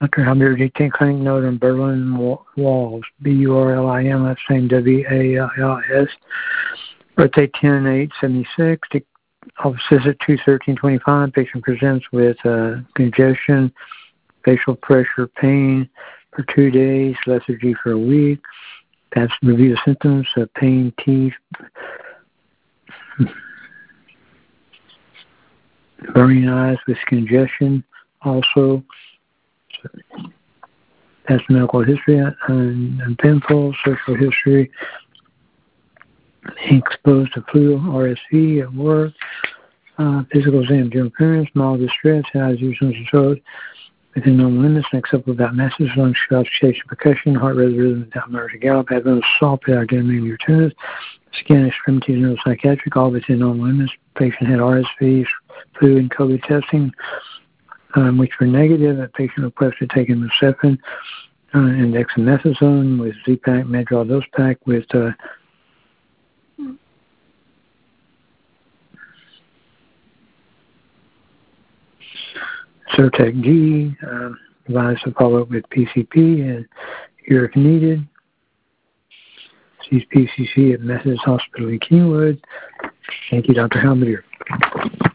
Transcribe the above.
Dr. Halbert, 18th Clinic Note on Berlin Walls, B-U-R-L-I-N, last name W-A-L-S. Birthday 10/8/76. Office visit 2/13/25. Patient presents with congestion, facial pressure, pain for 2 days, lethargy for a week. Past review of symptoms, pain, teeth, burning eyes with congestion. Also, past medical history and pimples, social history, being exposed to flu, RSV at work, physical exam, general appearance, mild distress, eyes, usually throat, within normal limits, and acceptable without masses, lung stratification, percussion, heart rate rhythm without emergency gallop, abdominal assault without identity your tunnels, skin, extremities, neuropsychiatric, all within normal limits. Patient had RSV, flu, and COVID testing, which were negative. The patient requested taking Mycophenolate and dexamethasone with Z-Pak, Medrol dose pack with Zyrtec G, advised to follow up with PCP and if needed. Sees PCC at Methodist Hospital in Kingwood. Thank you, Dr. Halbert.